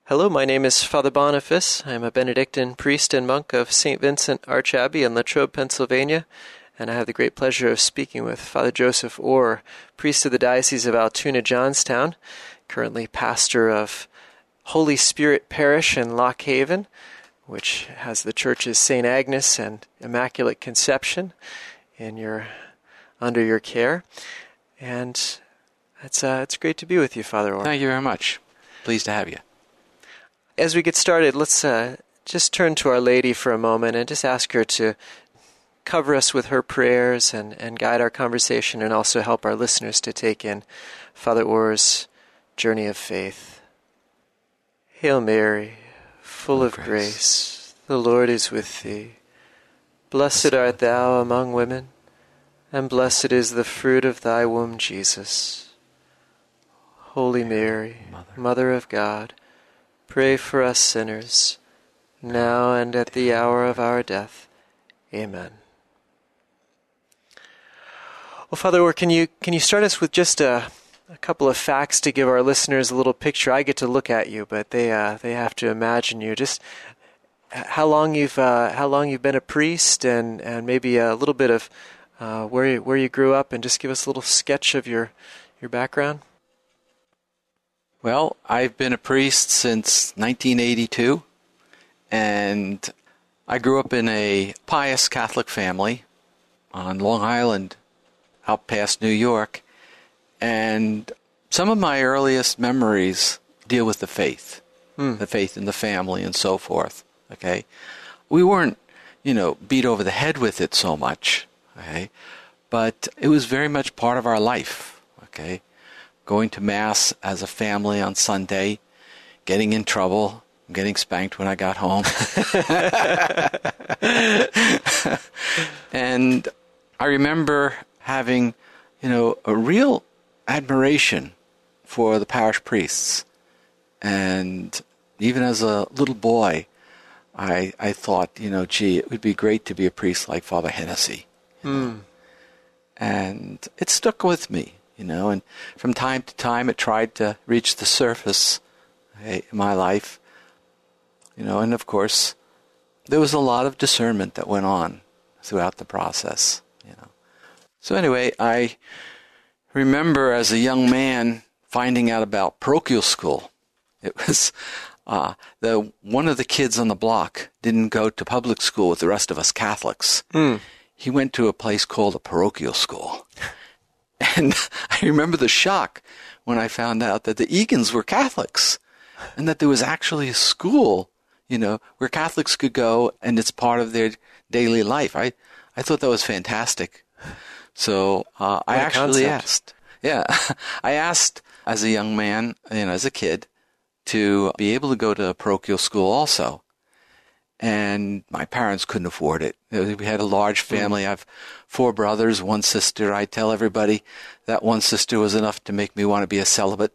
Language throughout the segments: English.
Hello, my name is Father Boniface. I'm a Benedictine priest and monk of St. Vincent Archabbey in Latrobe, Pennsylvania, and I have the great pleasure of speaking with Father Joseph Orr, priest of the Diocese of Altoona-Johnstown, currently pastor of Holy Spirit Parish in Lock Haven, which has the churches St. Agnes and Immaculate Conception under your care. And it's great to be with you, Father Orr. Thank you very much. Pleased to have you. As we get started, let's just turn to Our Lady for a moment and just ask her to cover us with her prayers and guide our conversation and also help our listeners to take in Father Orr's journey of faith. Hail Mary, full of grace, the Lord is with thee. Blessed art thou among women, and blessed is the fruit of thy womb, Jesus. Holy Mary, Mother of God, pray for us sinners, now and at the hour of our death. Amen. Well, Father Orr, can you start us with just a couple of facts to give our listeners a little picture? I get to look at you, but they have to imagine you. Just how long you've been a priest, and maybe a little bit of where you grew up, and just give us a little sketch of your background. Well, I've been a priest since 1982, and I grew up in a pious Catholic family on Long Island, out past New York, and some of my earliest memories deal with the faith in the family and so forth, okay? We weren't, beat over the head with it so much, okay? But it was very much part of our life, okay? Going to Mass as a family on Sunday, getting in trouble, getting spanked when I got home. And I remember having, a real admiration for the parish priests. And even as a little boy, I thought, gee, it would be great to be a priest like Father Hennessy. And it stuck with me. And from time to time it tried to reach the surface in my life, and of course there was a lot of discernment that went on throughout the process, So anyway, I remember as a young man finding out about parochial school. It was one of the kids on the block didn't go to public school with the rest of us Catholics. He went to a place called a parochial school. And I remember the shock when I found out that the Egan's were Catholics and that there was actually a school, where Catholics could go and it's part of their daily life. I thought that was fantastic. So I actually asked. Yeah, I asked as a young man, as a kid, to be able to go to a parochial school also. And my parents couldn't afford it. We had a large family. I have 4 brothers, 1 sister. I tell everybody that 1 sister was enough to make me want to be a celibate.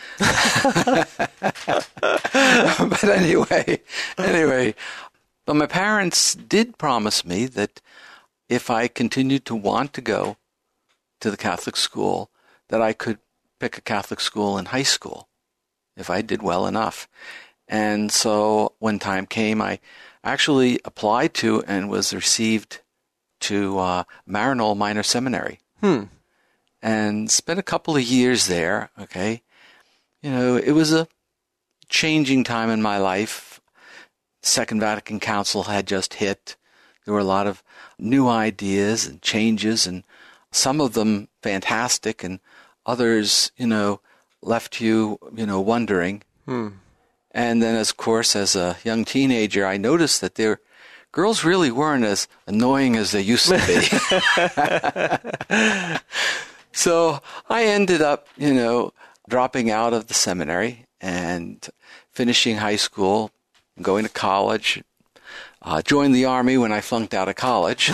But anyway, but my parents did promise me that if I continued to want to go to the Catholic school, that I could pick a Catholic school in high school if I did well enough. And so when time came, I actually applied to and was received to Maryknoll Minor Seminary. And spent a couple of years there, okay? It was a changing time in my life. Second Vatican Council had just hit. There were a lot of new ideas and changes, and some of them fantastic, and others, left you, wondering. And then, of course, as a young teenager, I noticed that girls really weren't as annoying as they used to be. So I ended up, dropping out of the seminary and finishing high school, going to college, joined the Army when I flunked out of college.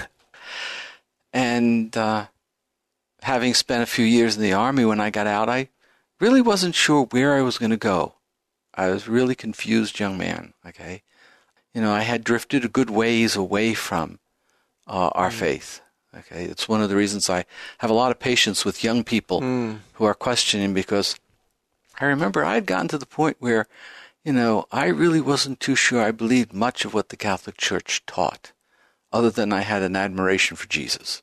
And having spent a few years in the Army, when I got out, I really wasn't sure where I was going to go. I was really confused young man, okay? I had drifted a good ways away from our faith, okay? It's one of the reasons I have a lot of patience with young people who are questioning, because I remember I had gotten to the point where, I really wasn't too sure I believed much of what the Catholic Church taught, other than I had an admiration for Jesus.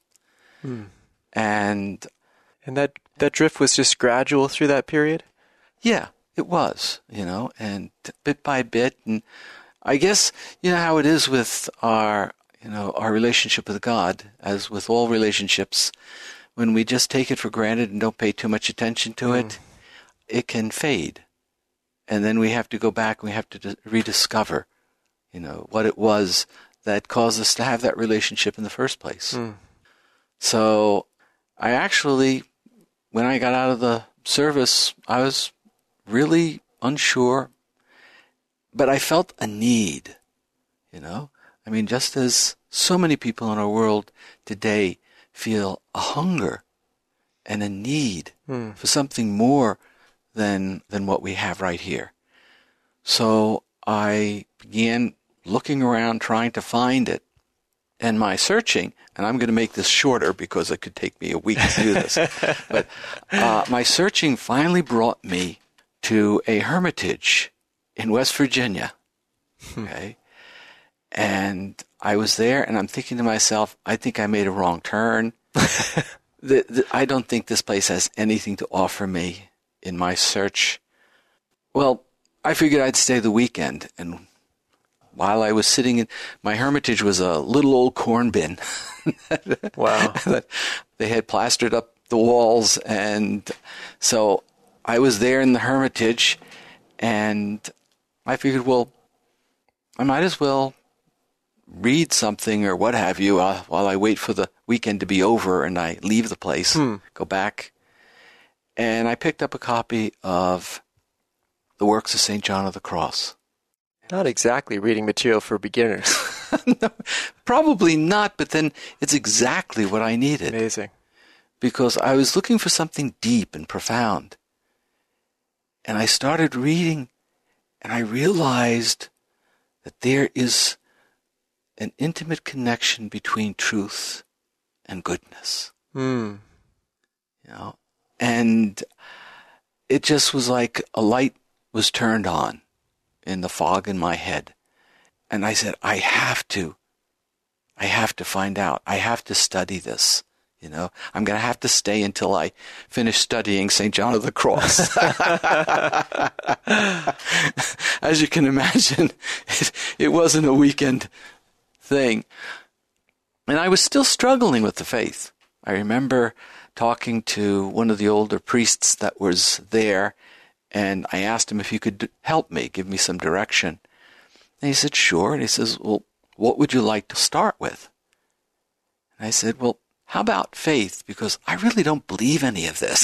And that drift was just gradual through that period? yeah, it was, and bit by bit. And I guess, how it is with our relationship with God, as with all relationships, when we just take it for granted and don't pay too much attention to it, it can fade. And then we have to go back and we have to rediscover, what it was that caused us to have that relationship in the first place. So I actually, when I got out of the service, I was really unsure, but I felt a need, just as so many people in our world today feel a hunger and a need for something more than what we have right here. So I began looking around, trying to find it. And my searching, and I'm going to make this shorter because it could take me a week to do this, but my searching finally brought me to a hermitage in West Virginia. Okay. And I was there, and I'm thinking to myself, I think I made a wrong turn. I don't think this place has anything to offer me in my search. Well, I figured I'd stay the weekend, and while I was sitting in my hermitage was a little old corn bin. Wow. They had plastered up the walls, and so I was there in the hermitage, and I figured, well, I might as well read something or what have you while I wait for the weekend to be over and I leave the place, go back. And I picked up a copy of the works of St. John of the Cross. Not exactly reading material for beginners. No, probably not, but then it's exactly what I needed. Amazing. Because I was looking for something deep and profound. And I started reading, and I realized that there is an intimate connection between truth and goodness. And it just was like a light was turned on in the fog in my head. And I said, I have to find out. I have to study this. I'm going to have to stay until I finish studying St. John of the Cross. As you can imagine, it wasn't a weekend thing. And I was still struggling with the faith. I remember talking to one of the older priests that was there, and I asked him if he could help me, give me some direction. And he said, sure. And he says, well, what would you like to start with? And I said, well, how about faith? Because I really don't believe any of this.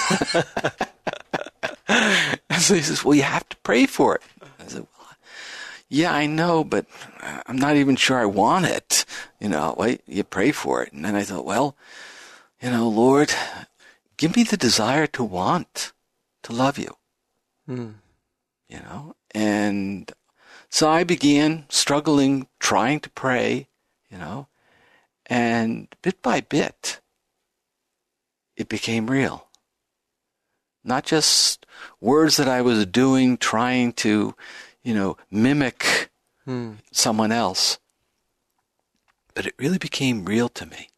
And so he says, well, you have to pray for it. I said, well, yeah, I know, but I'm not even sure I want it. Wait, you pray for it. And then I thought, well, Lord, give me the desire to want to love you. And so I began struggling, trying to pray, and bit by bit, it became real. Not just words that I was doing, trying to, mimic someone else, but it really became real to me.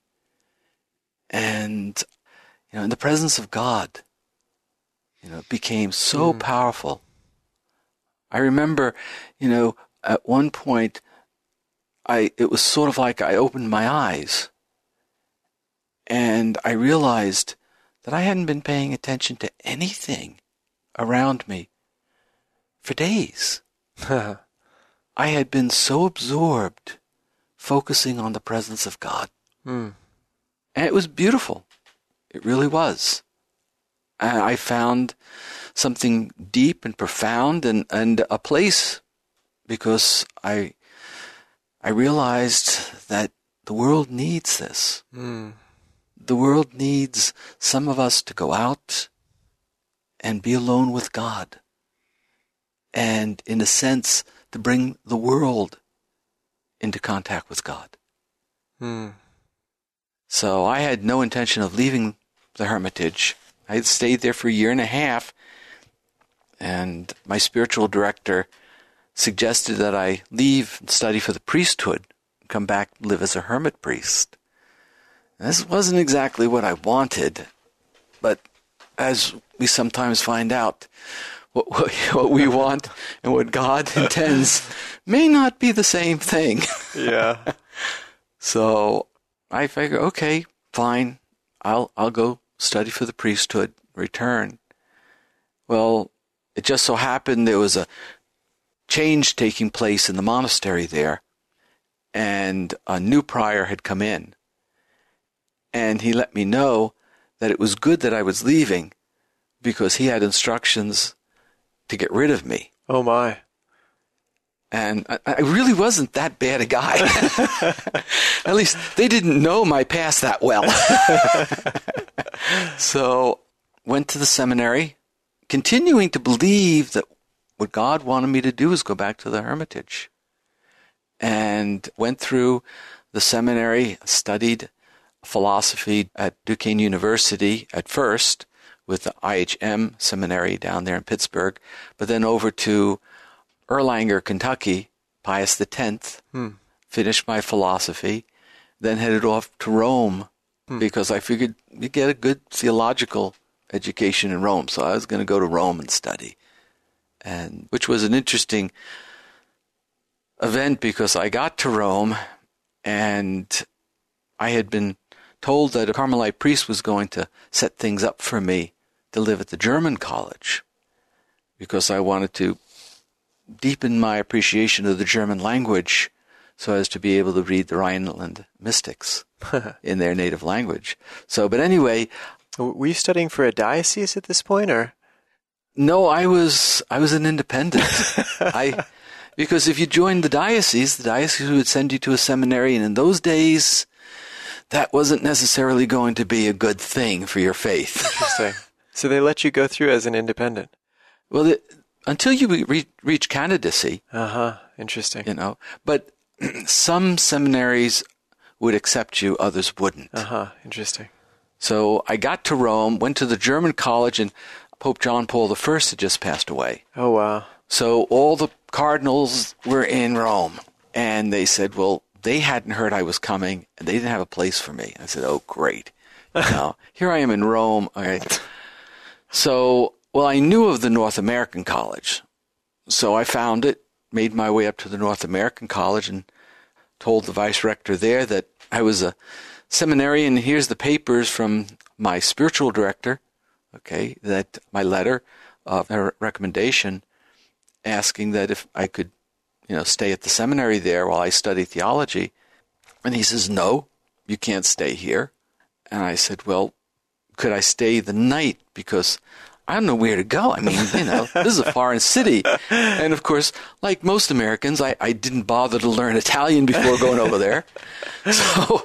And, in the presence of God, it became so powerful. I remember, at one point, it was sort of like I opened my eyes and I realized that I hadn't been paying attention to anything around me for days. I had been so absorbed focusing on the presence of God. And it was beautiful. It really was. I found something deep and profound and a place, because I realized that the world needs this. The world needs some of us to go out and be alone with God. And in a sense, to bring the world into contact with God. So I had no intention of leaving the hermitage. I had stayed there for a year and a half. and my spiritual director suggested that I leave and study for the priesthood, come back and live as a hermit priest. And this wasn't exactly what I wanted, but as we sometimes find out, what we want and what God intends may not be the same thing. Yeah. So I figure, okay, fine, I'll go study for the priesthood, return. Well, it just so happened there was a change taking place in the monastery there, and a new prior had come in. And he let me know that it was good that I was leaving because he had instructions to get rid of me. Oh, my. And I really wasn't that bad a guy. At least they didn't know my past that well. So went to the seminary, continuing to believe that what God wanted me to do was go back to the Hermitage. And went through the seminary, studied philosophy at Duquesne University at first, with the IHM seminary down there in Pittsburgh, but then over to Erlanger, Kentucky, Pius X, finished my philosophy, then headed off to Rome because I figured you get a good theological education in Rome, so I was going to go to Rome and study, and which was an interesting event because I got to Rome and I had been told that a Carmelite priest was going to set things up for me to live at the German college because I wanted to deepen my appreciation of the German language so as to be able to read the Rhineland mystics in their native language. So, but anyway... Were you studying for a diocese at this point, or? No, I was an independent. Because if you joined the diocese would send you to a seminary, and in those days, that wasn't necessarily going to be a good thing for your faith. Interesting. So they let you go through as an independent? Well, until you reach candidacy. Interesting. You know, but some seminaries would accept you, others wouldn't. Interesting. So I got to Rome, went to the German college, and Pope John Paul I had just passed away. Oh, wow. So all the cardinals were in Rome, and they said, well, they hadn't heard I was coming, and they didn't have a place for me. I said, oh, great. Now, here I am in Rome. All right. So, well, I knew of the North American College. So I found it, made my way up to the North American College, and told the vice rector there that I was a seminarian. Here's the papers from my spiritual director, okay, that my letter of recommendation asking that if I could, stay at the seminary there while I study theology. And he says, no, you can't stay here. And I said, well, could I stay the night? Because I don't know where to go. I mean, this is a foreign city. And of course, like most Americans, I didn't bother to learn Italian before going over there. So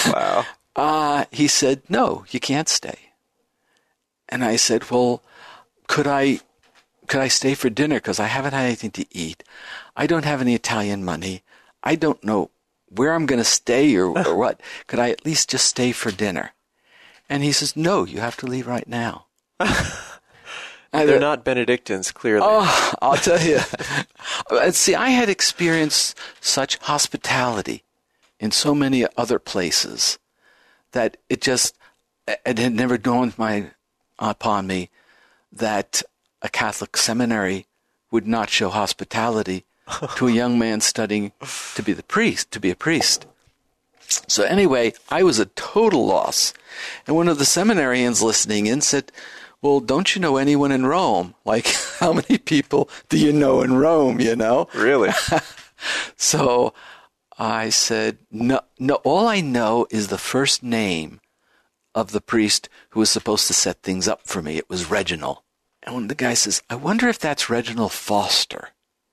wow. He said, no, you can't stay. And I said, well, could I stay for dinner? Because I haven't had anything to eat. I don't have any Italian money. I don't know where I'm going to stay or what. Could I at least just stay for dinner? And he says, no, you have to leave right now. They're not Benedictines, clearly. Oh, I'll tell you. See, I had experienced such hospitality in so many other places that it had never dawned upon me that a Catholic seminary would not show hospitality to a young man studying to be a priest. So anyway, I was a total loss. And one of the seminarians listening in said, well, don't you know anyone in Rome? Like, how many people do you know in Rome, Really? So I said, no, all I know is the first name of the priest who was supposed to set things up for me. It was Reginald. And when the guy says, I wonder if that's Reginald Foster.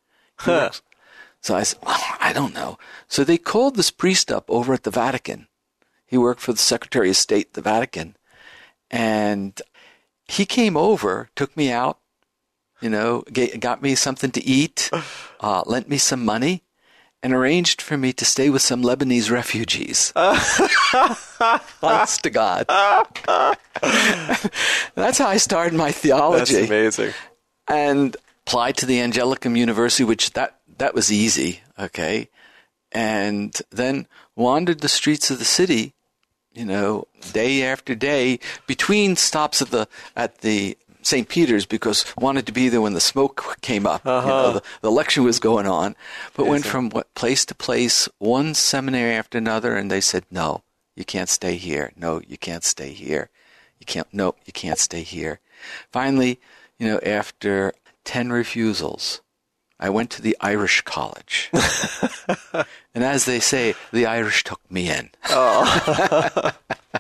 So I said, well, I don't know. So they called this priest up over at the Vatican. He worked for the Secretary of State at the Vatican. And he came over, took me out, got me something to eat, lent me some money, and arranged for me to stay with some Lebanese refugees. Honest to God. That's how I started my theology. That's amazing. And applied to the Angelicum University, which that was easy, okay, and then wandered the streets of the city, day after day, between stops at the St. Peter's, because wanted to be there when the smoke came up. The lecture was going on, but went from place to place, one seminary after another, and they said, no, you can't stay here. No, you can't stay here. You can't stay here. Finally, after 10 refusals, I went to the Irish college. And as they say, the Irish took me in. Oh.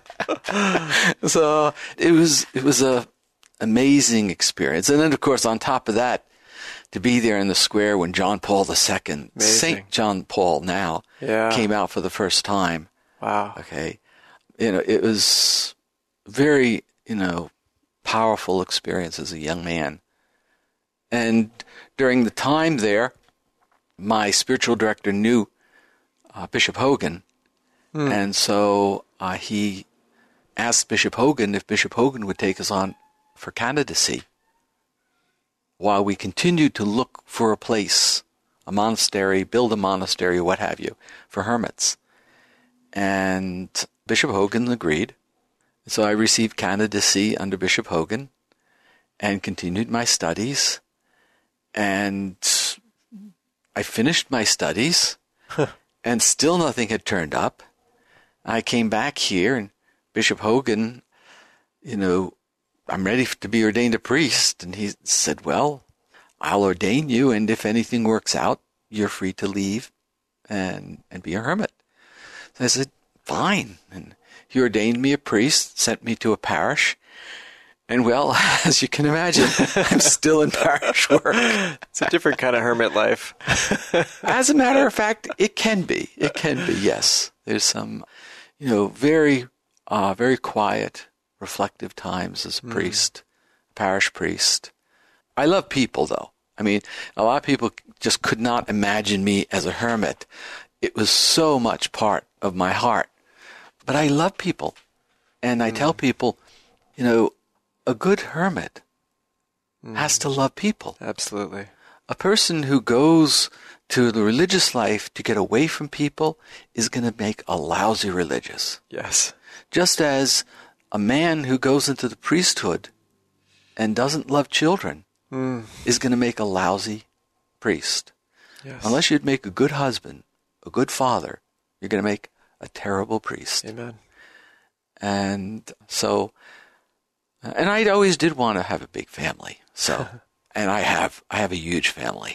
So it was a amazing experience. And then, of course, on top of that, to be there in the square when John Paul II, St. John Paul now, came out for the first time. Wow. Okay. It was very, powerful experience as a young man. And during the time there, my spiritual director knew Bishop Hogan. And so he asked Bishop Hogan if Bishop Hogan would take us on for candidacy while we continued to look for a place, a monastery, build a monastery, what have you, for hermits. And Bishop Hogan agreed. So I received candidacy under Bishop Hogan and continued my studies. And I finished my studies and still nothing had turned up. I came back here and Bishop Hogan, I'm ready to be ordained a priest. And he said, well, I'll ordain you, and if anything works out, you're free to leave and be a hermit. So I said, fine. And he ordained me a priest, sent me to a parish. And well, as you can imagine, I'm still in parish work. It's a different kind of hermit life. As a matter of fact, it can be. It can be, yes. There's some, very quiet, reflective times as a priest, parish priest. I love people, though. I mean, a lot of people just could not imagine me as a hermit. It was so much part of my heart. But I love people. And I tell people, a good hermit has to love people. Absolutely. A person who goes to the religious life to get away from people is going to make a lousy religious. Yes. Just as a man who goes into the priesthood and doesn't love children is going to make a lousy priest. Yes. Unless you'd make a good husband, a good father, you're going to make a terrible priest. Amen. And so, and I always did want to have a big family. So, and I have a huge family.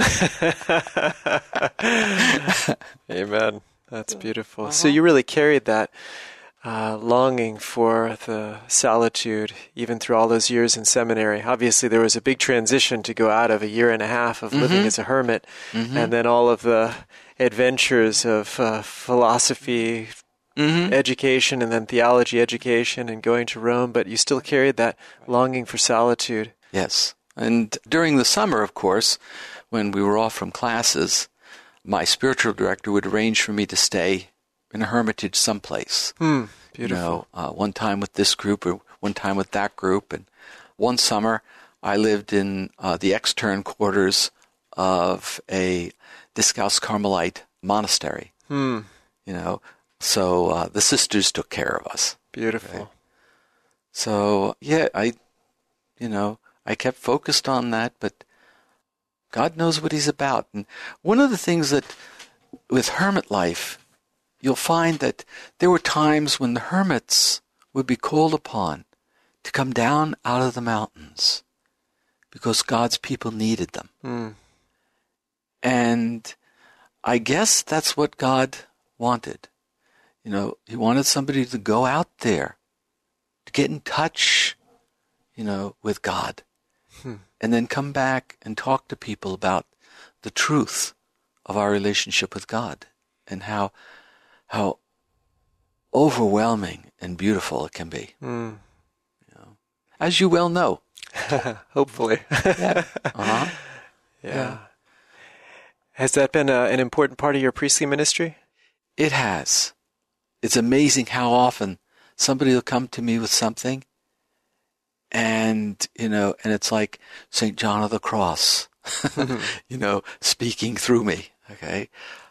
Amen. That's beautiful. So you really carried that longing for the solitude, even through all those years in seminary. Obviously, there was a big transition to go out of a year and a half of living as a hermit, and then all of the adventures of philosophy, education, and then theology education, and going to Rome. But you still carried that longing for solitude. Yes. And during the summer, of course, when we were off from classes, my spiritual director would arrange for me to stay in a hermitage someplace. Beautiful. One time with this group or one time with that group. And one summer I lived in the extern quarters of a Discalced Carmelite monastery. So the sisters took care of us. Beautiful. Okay. So, yeah, I kept focused on that, but God knows what he's about. And one of the things that with hermit life, you'll find that there were times when the hermits would be called upon to come down out of the mountains because God's people needed them. And I guess that's what God wanted. He wanted somebody to go out there, to get in touch, with God, and then come back and talk to people about the truth of our relationship with God and how overwhelming and beautiful it can be. As you well know. Hopefully. Yeah. Has that been an important part of your priestly ministry? It has. It's amazing how often somebody will come to me with something, And, and it's like St. John of the Cross, speaking through me. Okay.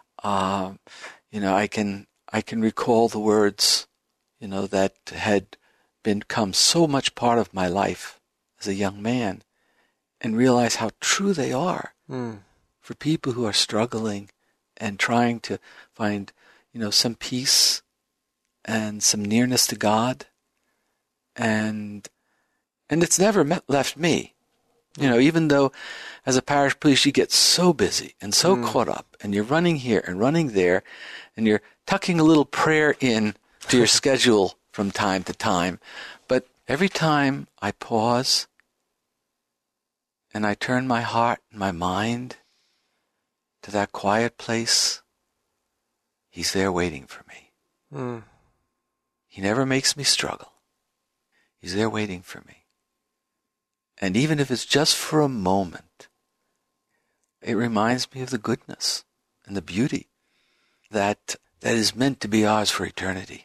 I can recall the words, that had become so much part of my life as a young man, and realize how true they are for people who are struggling and trying to find, some peace and some nearness to God. And it's never left me. Even though as a parish priest you get so busy and so caught up, and you're running here and running there, and you're tucking a little prayer in to your schedule from time to time. But every time I pause and I turn my heart and my mind to that quiet place, He's there waiting for me. He never makes me struggle. He's there waiting for me. And even if it's just for a moment, it reminds me of the goodness and the beauty that is meant to be ours for eternity.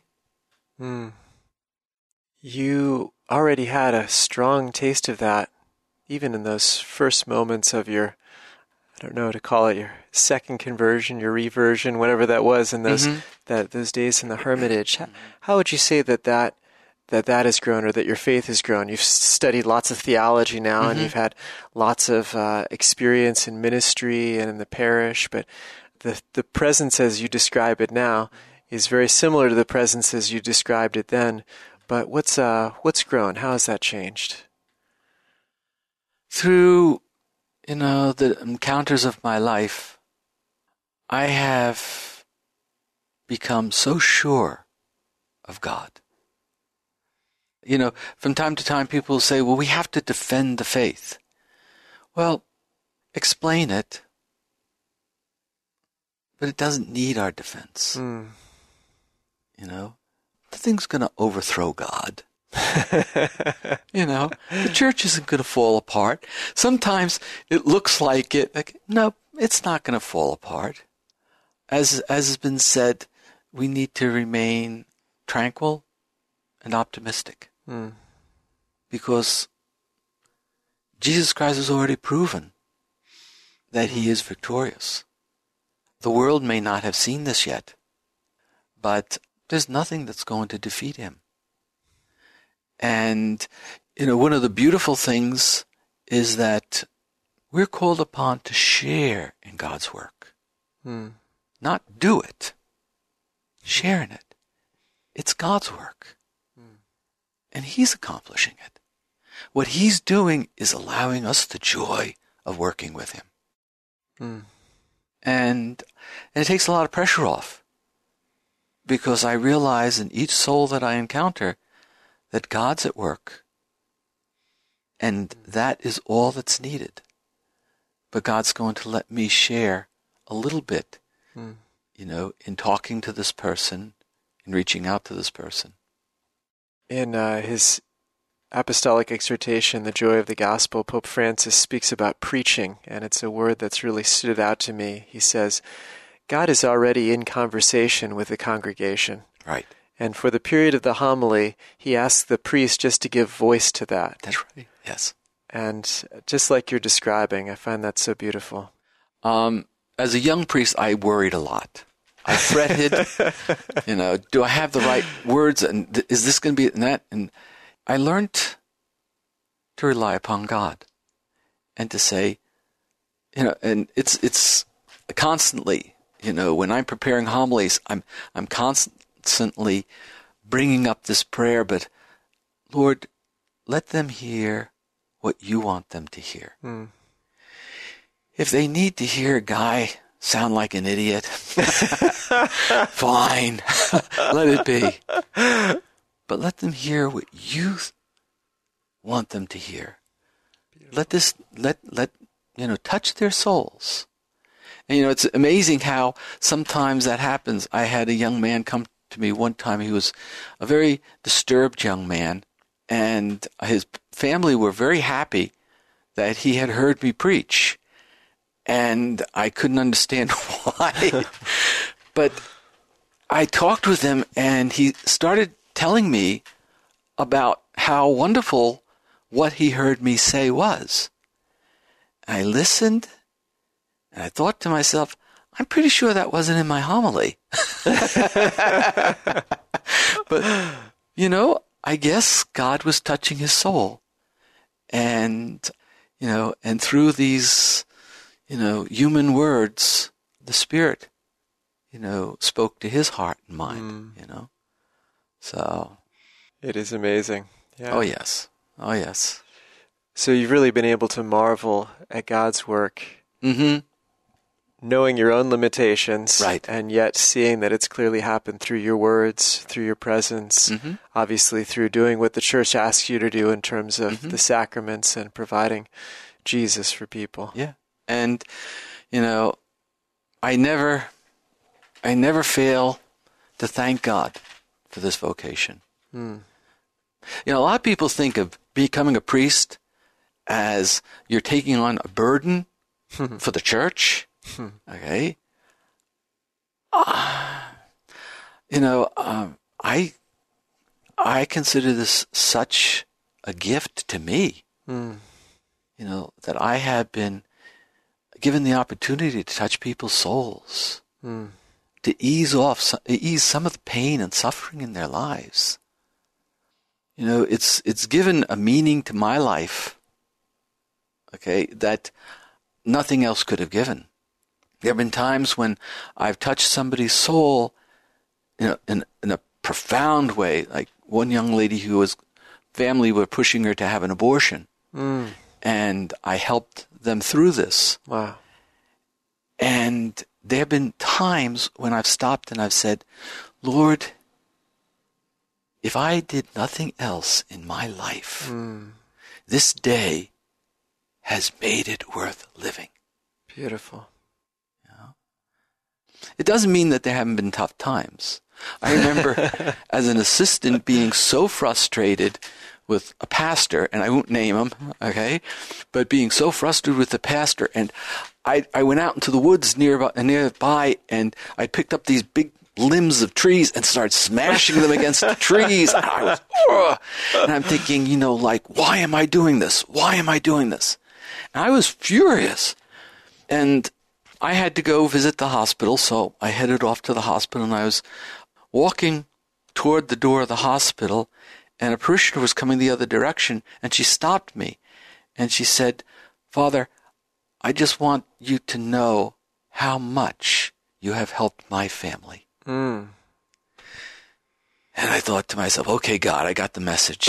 You already had a strong taste of that, even in those first moments of your, I don't know to call it, your second conversion, your reversion, whatever that was in those those days in the hermitage. How would you say that has grown, or that your faith has grown? You've studied lots of theology now, and you've had lots of experience in ministry and in the parish, but the presence as you describe it now is very similar to the presence as you described it then. But what's grown? How has that changed? Through, the encounters of my life, I have become so sure of God. From time to time people say, well, we have to defend the faith. Well, explain it, but it doesn't need our defense. Nothing's going to overthrow God. The church isn't going to fall apart. Sometimes it looks like it. No, it's not going to fall apart. As has been said, we need to remain tranquil and optimistic. Because Jesus Christ has already proven that He is victorious. The world may not have seen this yet, but there's nothing that's going to defeat Him. And, one of the beautiful things is that we're called upon to share in God's work. Not do it. Share in it. It's God's work. And He's accomplishing it. What He's doing is allowing us the joy of working with Him. And it takes a lot of pressure off, because I realize in each soul that I encounter that God's at work, and that is all that's needed. But God's going to let me share a little bit, in talking to this person, in reaching out to this person. In his apostolic exhortation, The Joy of the Gospel, Pope Francis speaks about preaching, and it's a word that's really stood out to me. He says, God is already in conversation with the congregation. Right. And for the period of the homily, he asks the priest just to give voice to that. That's right, yes. And just like you're describing, I find that so beautiful. As a young priest, I worried a lot. I fretted, do I have the right words, and is this going to be that? And I learned to rely upon God and to say, and it's constantly, when I'm preparing homilies, I'm constantly bringing up this prayer, but Lord, let them hear what you want them to hear. If they need to hear a guy sound like an idiot, fine, let it be. But let them hear what you want them to hear. Let touch their souls. And it's amazing how sometimes that happens. I had a young man come to me one time. He was a very disturbed young man, and his family were very happy that he had heard me preach. And I couldn't understand why. But I talked with him, and he started telling me about how wonderful what he heard me say was. I listened, and I thought to myself, I'm pretty sure that wasn't in my homily. But, I guess God was touching his soul. And, and through these, human words, the Spirit, spoke to his heart and mind, So. It is amazing. Yeah. Oh, yes. Oh, yes. So you've really been able to marvel at God's work. Mm-hmm. Knowing your own limitations, right, and yet seeing that it's clearly happened through your words, through your presence, obviously through doing what the church asks you to do in terms of the sacraments and providing Jesus for people. Yeah. And, I never fail to thank God for this vocation. A lot of people think of becoming a priest as you're taking on a burden for the church. Okay. I consider this such a gift to me, that I have been given the opportunity to touch people's souls, to ease some of the pain and suffering in their lives. It's given a meaning to my life, okay, that nothing else could have given. There have been times when I've touched somebody's soul, in a profound way. Like one young lady whose family were pushing her to have an abortion, and I helped them through this. Wow! And there have been times when I've stopped and I've said, Lord, if I did nothing else in my life, this day has made it worth living. Beautiful. It doesn't mean that there haven't been tough times. I remember as an assistant being so frustrated with a pastor, and I won't name him, okay, but being so frustrated with the pastor, and I went out into the woods nearby, and I picked up these big limbs of trees and started smashing them against the trees. And I was, and I'm thinking, why am I doing this? Why am I doing this? And I was furious. And I had to go visit the hospital, so I headed off to the hospital, and I was walking toward the door of the hospital, and a parishioner was coming the other direction, and she stopped me, and she said, Father, I just want you to know how much you have helped my family. And I thought to myself, okay, God, I got the message.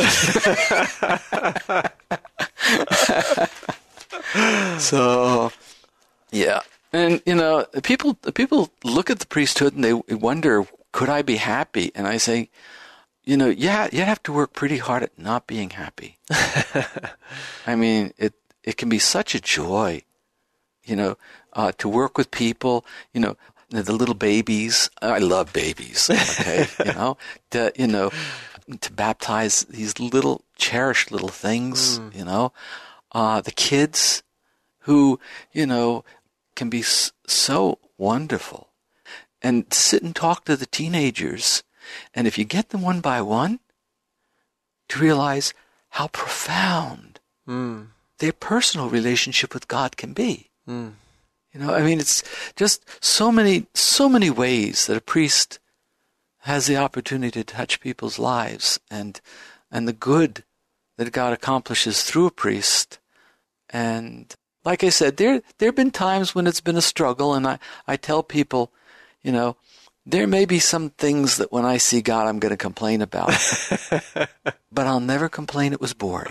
So, yeah. And, people look at the priesthood and they wonder, could I be happy? And I say, you have to work pretty hard at not being happy. I mean, it can be such a joy, to work with people, the little babies. I love babies, okay, to baptize these little, cherished little things, the kids who, can be so wonderful. And sit and talk to the teenagers. And if you get them one by one, to realize how profound their personal relationship with God can be. It's just so many ways that a priest has the opportunity to touch people's lives, and the good that God accomplishes through a priest. And like I said, there have been times when it's been a struggle, and I tell people, there may be some things that when I see God I'm going to complain about, but I'll never complain it was boring.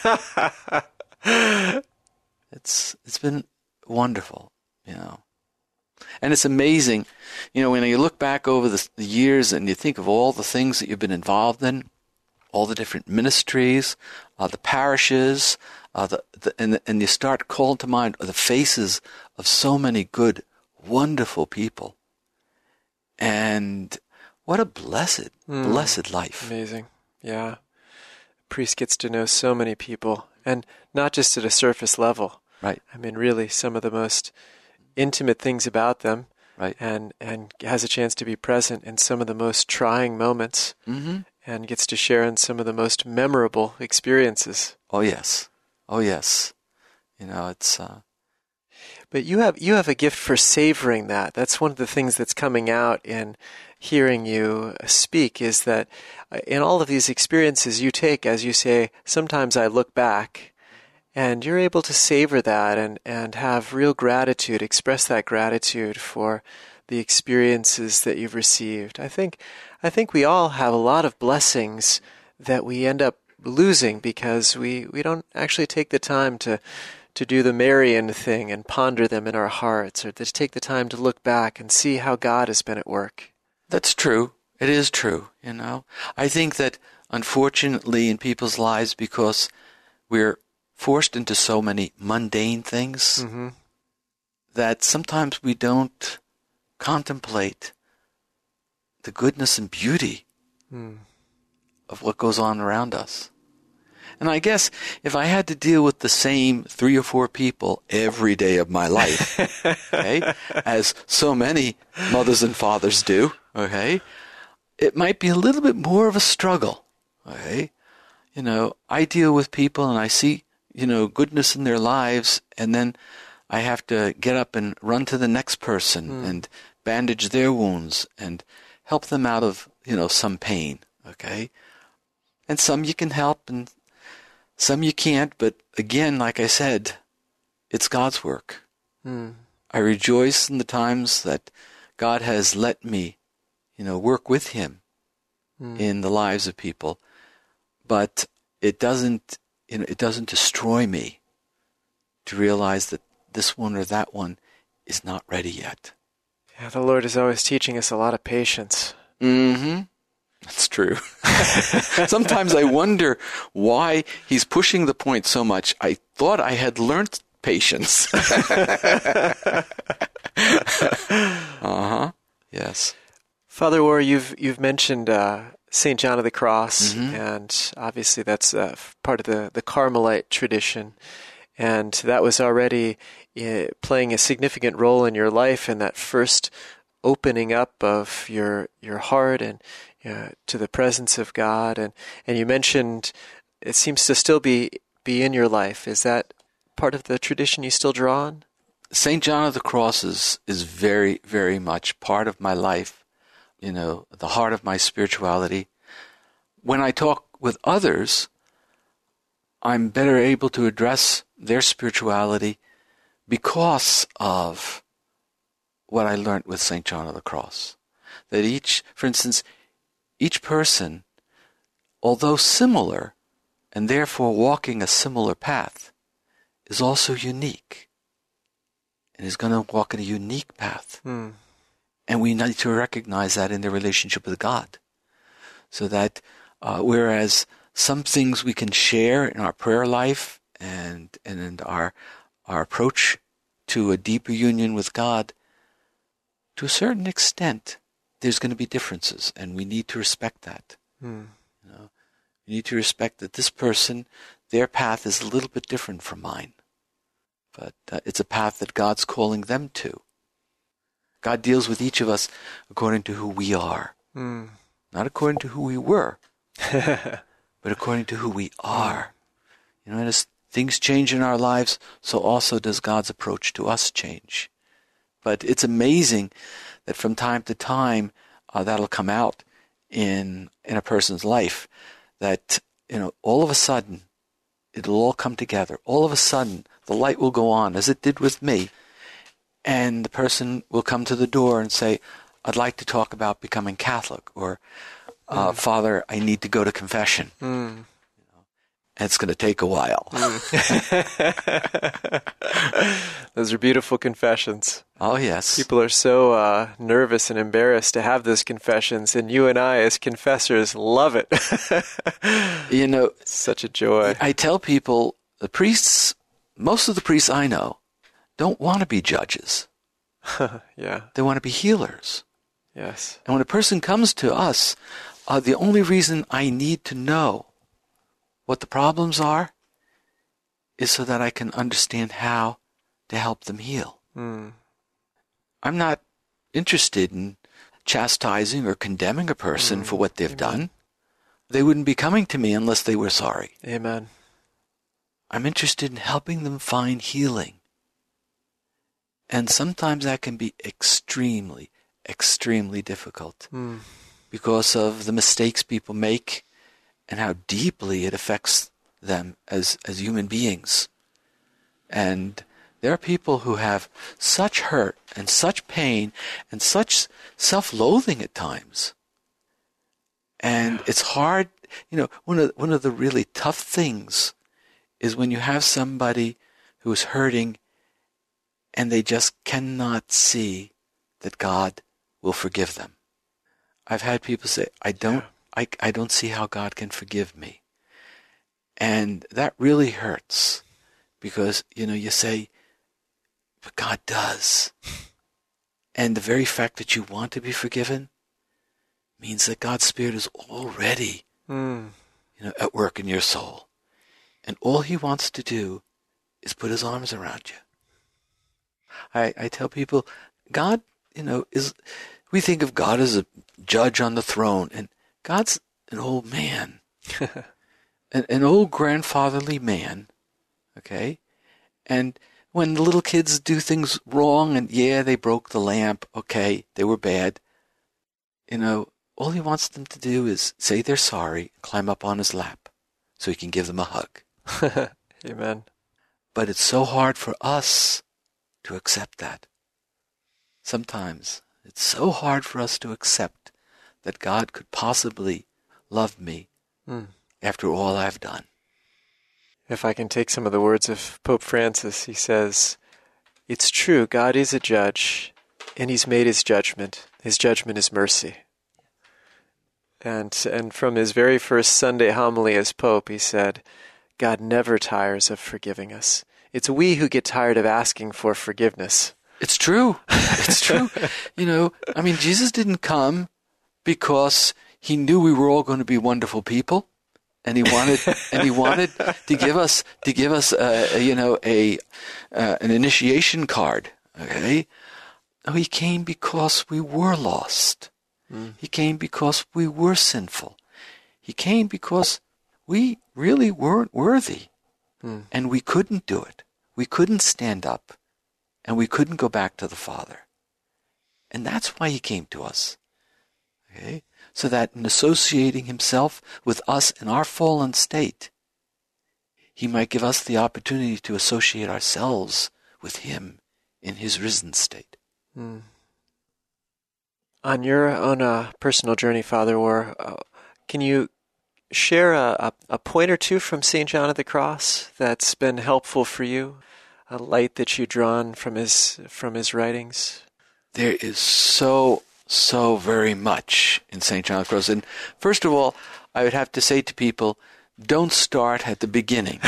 It's been wonderful, And it's amazing, when you look back over the years and you think of all the things that you've been involved in, all the different ministries, the parishes, and you start calling to mind the faces of so many good, wonderful people. And what a blessed life. Amazing. Yeah. A priest gets to know so many people, and not just at a surface level. Right. I mean, really, some of the most intimate things about them. Right. And has a chance to be present in some of the most trying moments. and gets to share in some of the most memorable experiences. Oh, yes. Oh, yes. It's... But you have a gift for savoring that. That's one of the things that's coming out in hearing you speak, is that in all of these experiences you take, as you say, sometimes I look back, and you're able to savor that and have real gratitude, express that gratitude for the experiences that you've received. I think we all have a lot of blessings that we end up losing because we don't actually take the time to do the Marian thing and ponder them in our hearts, or to take the time to look back and see how God has been at work. That's true. It is true, I think that, unfortunately, in people's lives, because we're forced into so many mundane things, that sometimes we don't contemplate the goodness and beauty of what goes on around us. And I guess if I had to deal with the same 3 or 4 people every day of my life, okay, as so many mothers and fathers do, okay, it might be a little bit more of a struggle, okay? I deal with people and I see, goodness in their lives, and then I have to get up and run to the next person and bandage their wounds and help them out of, some pain, okay? And some you can help and some you can't, but again, like I said, it's God's work. I rejoice in the times that God has let me, work with Him in the lives of people, but it doesn't destroy me to realize that this one or that one is not ready yet. Yeah, the Lord is always teaching us a lot of patience. That's true. Sometimes I wonder why He's pushing the point so much. I thought I had learned patience. Yes. Father Orr, you've mentioned St. John of the Cross, and obviously that's part of the Carmelite tradition, and that was already playing a significant role in your life, in that first opening up of your heart and to the presence of God, and you mentioned it seems to still be in your life. Is that part of the tradition you still draw on? St. John of the Cross is very, very much part of my life, the heart of my spirituality. When I talk with others, I'm better able to address their spirituality because of what I learned with St. John of the Cross. That for instance, each person, although similar, and therefore walking a similar path, is also unique, and is going to walk in a unique path. And we need to recognize that in their relationship with God. So that whereas some things we can share in our prayer life and in our approach to a deeper union with God, to a certain extent, there's going to be differences, and we need to respect that. We need to respect that this person, their path is a little bit different from mine. But it's a path that God's calling them to. God deals with each of us according to who we are. Not according to who we were, but according to who we are. And as things change in our lives, so also does God's approach to us change. But it's amazing that from time to time, that'll come out in a person's life, that, all of a sudden, it'll all come together. All of a sudden, the light will go on, as it did with me, and the person will come to the door and say, I'd like to talk about becoming Catholic, or, Father, I need to go to confession. And it's going to take a while. Those are beautiful confessions. Oh, yes. People are so nervous and embarrassed to have those confessions, and you and I, as confessors, love it. Such a joy. I tell people, the priests, most of the priests I know, don't want to be judges. Yeah. They want to be healers. Yes. And when a person comes to us, the only reason I need to know what the problems are is so that I can understand how to help them heal. I'm not interested in chastising or condemning a person for what they've done. they wouldn't be coming to me unless they were sorry. Amen. I'm interested in helping them find healing. And sometimes that can be extremely, extremely difficult because of the mistakes people make and how deeply it affects them as human beings. And there are people who have such hurt and such pain and such self-loathing at times. And it's hard, one of the really tough things is when you have somebody who is hurting and they just cannot see that God will forgive them. I've had people say, I don't see how God can forgive me. And that really hurts because, you say, but God does. And the very fact that you want to be forgiven means that God's Spirit is already, at work in your soul. And all he wants to do is put his arms around you. I tell people, God, we think of God as a judge on the throne, and God's an old man, an old grandfatherly man, okay? And when the little kids do things wrong, and they broke the lamp, okay, they were bad, all he wants them to do is say they're sorry, climb up on his lap, so he can give them a hug. Amen. But it's so hard for us to accept that. Sometimes it's so hard for us to accept that God could possibly love me after all I've done. If I can take some of the words of Pope Francis, he says, it's true, God is a judge, and he's made his judgment. His judgment is mercy. And from his very first Sunday homily as Pope, he said, God never tires of forgiving us. It's we who get tired of asking for forgiveness. It's true. It's true. Jesus didn't come because he knew we were all going to be wonderful people, and he wanted to give us an initiation card. Okay, no, he came because we were lost. He came because we were sinful. He came because we really weren't worthy, and we couldn't do it. We couldn't stand up, and we couldn't go back to the Father. And that's why he came to us. Okay? So that in associating himself with us in our fallen state, he might give us the opportunity to associate ourselves with him in his risen state. On your own personal journey, Father Orr, can you share a point or two from St. John of the Cross that's been helpful for you? A light that you've drawn from his writings? There is so very much in St. John of the Cross. And first of all, I would have to say to people, don't start at the beginning.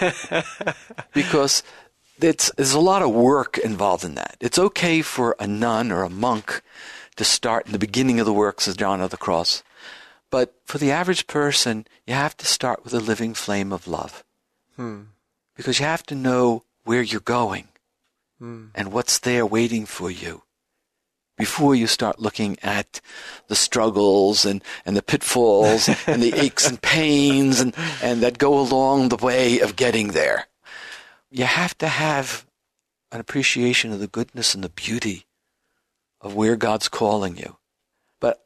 Because there's a lot of work involved in that. It's okay for a nun or a monk to start in the beginning of the works of John of the Cross. But for the average person, you have to start with a living flame of love. Because you have to know where you're going and what's there waiting for you before you start looking at the struggles and the pitfalls and the aches and pains and that go along the way of getting there. You have to have an appreciation of the goodness and the beauty of where God's calling you. But,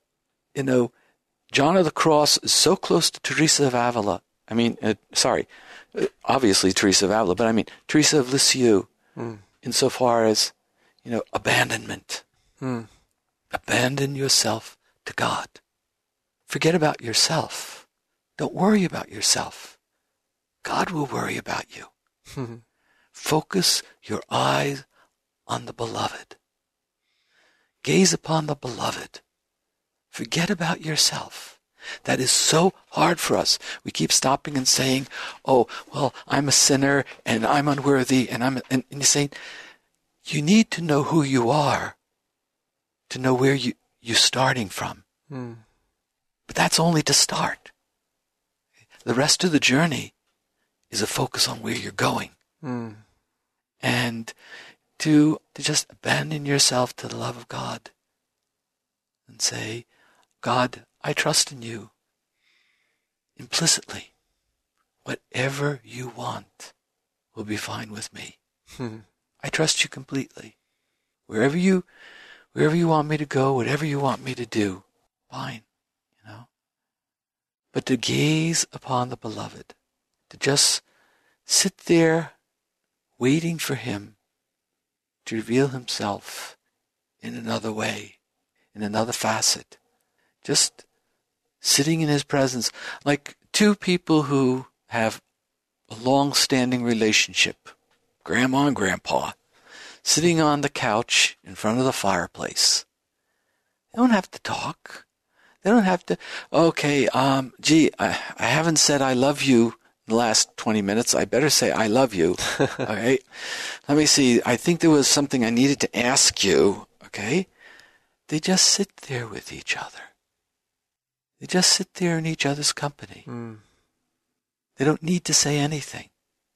John of the Cross is so close to Teresa of Avila. Obviously Teresa of Avila, but Teresa of Lisieux, insofar as, abandonment. Abandon yourself to God. Forget about yourself. Don't worry about yourself. God will worry about you. Focus your eyes on the beloved. Gaze upon the beloved. Forget about yourself. That is so hard for us. We keep stopping and saying, oh, well, I'm a sinner and I'm unworthy and you're saying, you need to know who you are to know where you're starting from. But that's only to start. The rest of the journey is a focus on where you're going. And to just abandon yourself to the love of God and say, God, I trust in you. implicitly, whatever you want will be fine with me. I trust you completely. Wherever you want me to go, whatever you want me to do, fine, But to gaze upon the beloved, to just sit there waiting for him to reveal himself in another way, in another facet, just sitting in his presence, like two people who have a long-standing relationship, grandma and grandpa, sitting on the couch in front of the fireplace. They don't have to talk. They don't have to, okay, I haven't said I love you in the last 20 minutes. I better say I love you. Okay. Let me see. I think there was something I needed to ask you. Okay. They just sit there with each other. They just sit there in each other's company. They don't need to say anything.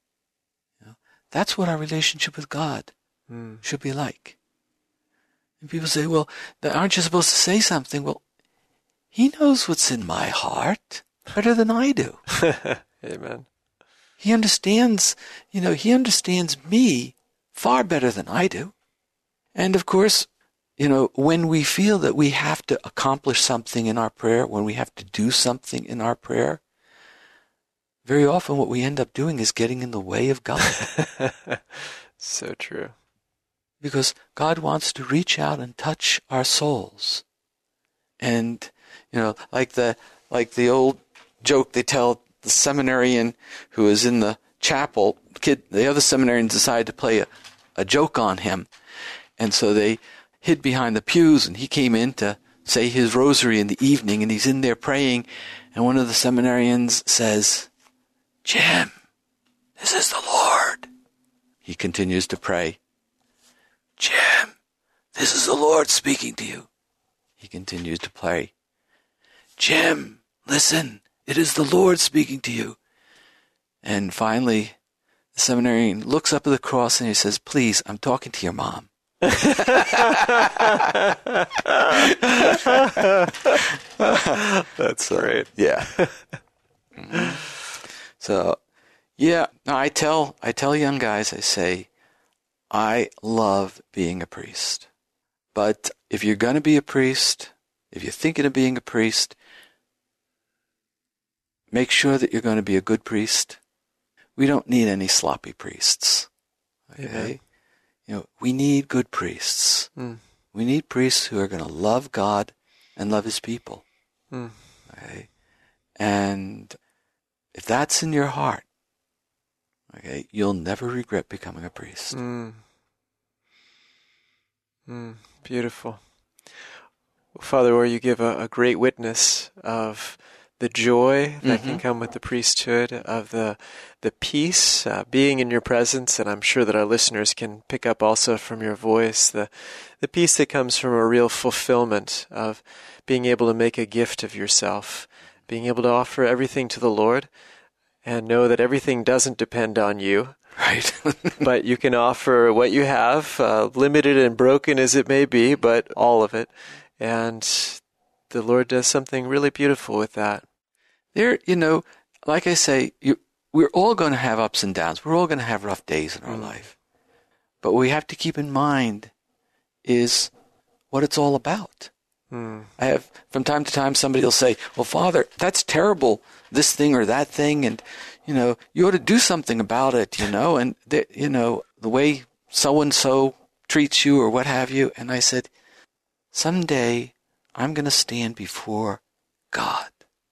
That's what our relationship with God should be like. And people say, well, aren't you supposed to say something? Well, he knows what's in my heart better than I do. Amen. He understands, he understands me far better than I do. And of course, when we feel that we have to accomplish something in our prayer, when we have to do something in our prayer, very often what we end up doing is getting in the way of God. So true. Because God wants to reach out and touch our souls. And, like the old joke they tell the seminarian who is in the chapel, the other seminarian decided to play a joke on him. And so they hid behind the pews, and he came in to say his rosary in the evening, and he's in there praying, and one of the seminarians says, "Jim, this is the Lord." He continues to pray. "Jim, this is the Lord speaking to you." He continues to pray. "Jim, listen, it is the Lord speaking to you." And finally, the seminarian looks up at the cross and he says, "Please, I'm talking to your mom." That's great. Yeah. So, yeah, I tell young guys, I say, I love being a priest. But if you're going to be a priest, if you're thinking of being a priest, make sure that you're going to be a good priest. We don't need any sloppy priests. Okay? We need good priests. We need priests who are going to love God and love his people. Okay? And if that's in your heart, okay, you'll never regret becoming a priest. Beautiful. Well, Father Orr, you give a great witness of the joy that can come with the priesthood, of the peace, being in your presence, and I'm sure that our listeners can pick up also from your voice, the peace that comes from a real fulfillment of being able to make a gift of yourself, being able to offer everything to the Lord, and know that everything doesn't depend on you. Right. But you can offer what you have, limited and broken as it may be, but all of it. And the Lord does something really beautiful with that. There, like I say, we're all going to have ups and downs. We're all going to have rough days in our life. But what we have to keep in mind is what it's all about. I have, from time to time, somebody will say, "Well, Father, that's terrible, this thing or that thing, and, you ought to do something about it, and, the way so-and-so treats you or what have you." And I said, someday I'm going to stand before God.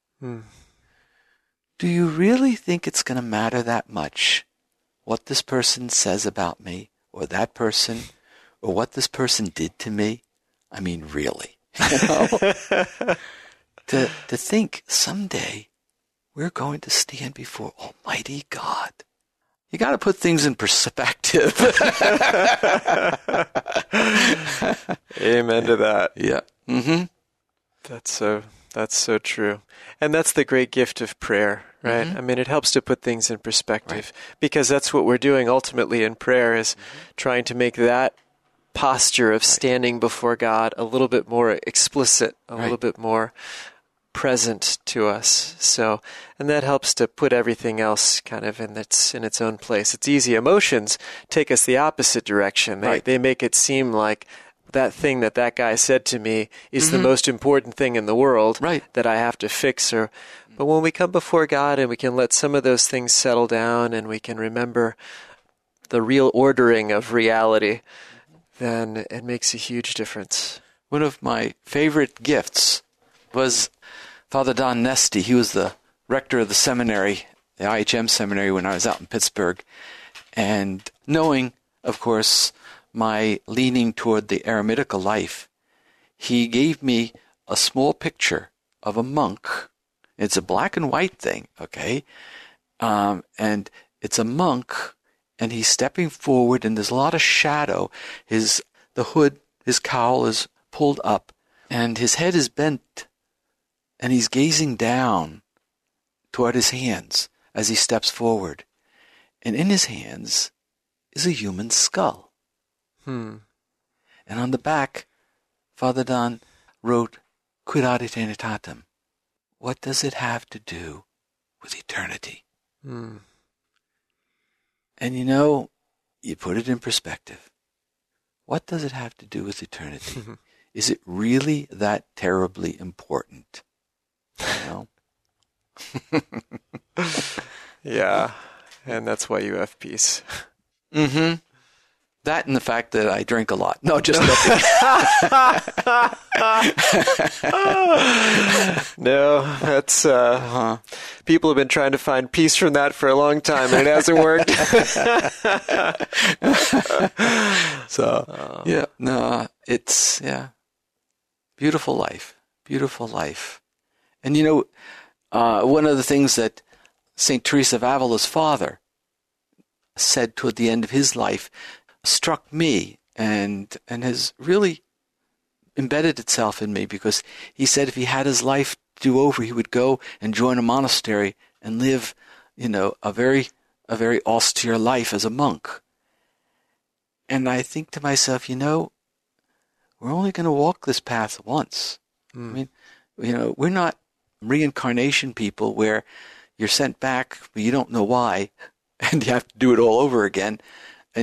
Do you really think it's going to matter that much what this person says about me or that person or what this person did to me? I mean, really? To think someday we're going to stand before Almighty God. You got to put things in perspective. Amen to that. Yeah. That's so true. And that's the great gift of prayer, right? I mean, it helps to put things in perspective, because that's what we're doing ultimately in prayer, is trying to make that posture of standing before God a little bit more explicit, a little bit more present to us. So, and that helps to put everything else kind of in its own place. It's easy. Emotions take us the opposite direction. They make it seem like that thing that guy said to me is the most important thing in the world that I have to fix. But when we come before God and we can let some of those things settle down and we can remember the real ordering of reality, then it makes a huge difference. One of my favorite gifts was Father Don Nesty. He was the rector of the seminary, the IHM seminary, when I was out in Pittsburgh. And knowing, of course, my leaning toward the eremitical life, he gave me a small picture of a monk. It's a black and white thing, okay? And it's a monk, and he's stepping forward, and there's a lot of shadow. The hood, his cowl is pulled up, and his head is bent, and he's gazing down toward his hands as he steps forward. And in his hands is a human skull. And on the back, Father Don wrote, Quid ad eternitatem? What does it have to do with eternity? And you put it in perspective. What does it have to do with eternity? Is it really that terribly important? Yeah, and that's why you have peace. That and the fact that I drink a lot. No, just nothing. No, that's people have been trying to find peace from that for a long time, and it hasn't worked. It's beautiful life. And one of the things that St. Teresa of Avila's father said toward the end of his life struck me and has really embedded itself in me, because he said if he had his life to do over, he would go and join a monastery and live, a very austere life as a monk. And I think to myself, we're only going to walk this path once. I mean, we're not reincarnation people where you're sent back, but you don't know why, and you have to do it all over again. And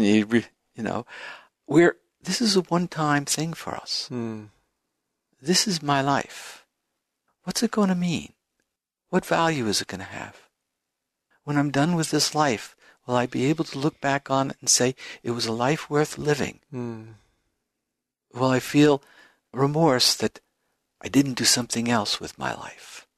this is a one-time thing for us. This is my life. What's it going to mean? What value is it going to have? When I'm done with this life, will I be able to look back on it and say, it was a life worth living? Will I feel remorse that I didn't do something else with my life?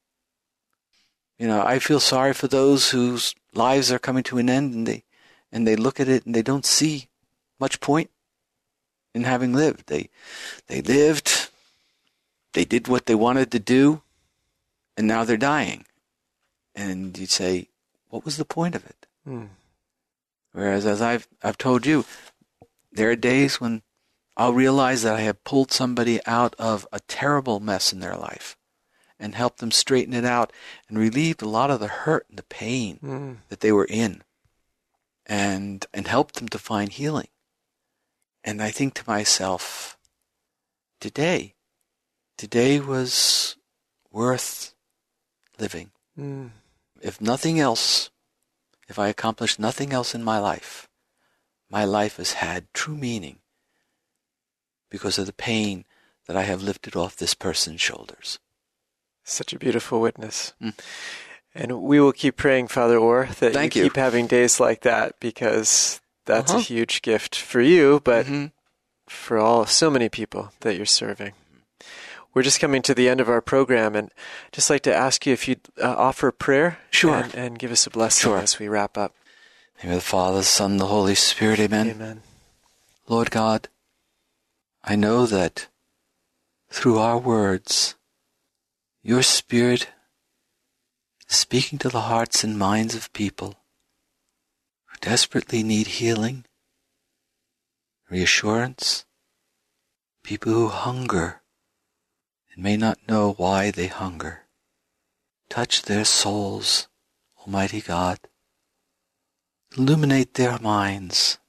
I feel sorry for those whose lives are coming to an end, and they look at it and they don't see much point in having lived. They lived, they did what they wanted to do, and now they're dying. And you'd say, what was the point of it? Whereas, as I've told you, there are days when I'll realize that I have pulled somebody out of a terrible mess in their life and helped them straighten it out and relieved a lot of the hurt and the pain that they were in, and helped them to find healing. And I think to myself, today was worth living. If nothing else, if I accomplished nothing else in my life has had true meaning because of the pain that I have lifted off this person's shoulders. Such a beautiful witness. And we will keep praying, Father Orr, that you keep having days like that, because that's a huge gift for you, but for so many people that you're serving. We're just coming to the end of our program, and just like to ask you if you'd offer a prayer. Sure. And give us a blessing as we wrap up. In the name of the Father, the Son, and the Holy Spirit. Amen. Amen. Lord God, I know that through our words, your Spirit is speaking to the hearts and minds of people who desperately need healing, reassurance, people who hunger and may not know why they hunger. Touch their souls, Almighty God. Illuminate their minds,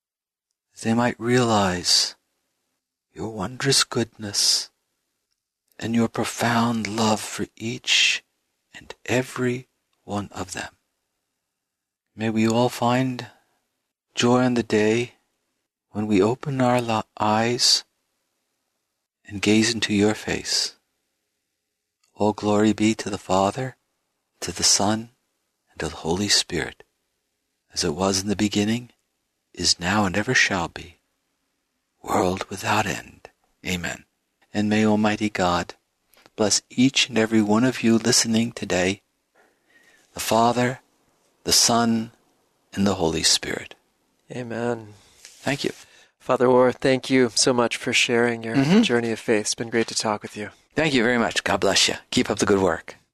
that they might realize your wondrous goodness, and your profound love for each and every one of them. May we all find joy on the day when we open our eyes and gaze into your face. All glory be to the Father, to the Son, and to the Holy Spirit, as it was in the beginning, is now, and ever shall be, world without end. Amen. And may Almighty God bless each and every one of you listening today, the Father, the Son, and the Holy Spirit. Amen. Thank you. Father Orr, thank you so much for sharing your journey of faith. It's been great to talk with you. Thank you very much. God bless you. Keep up the good work.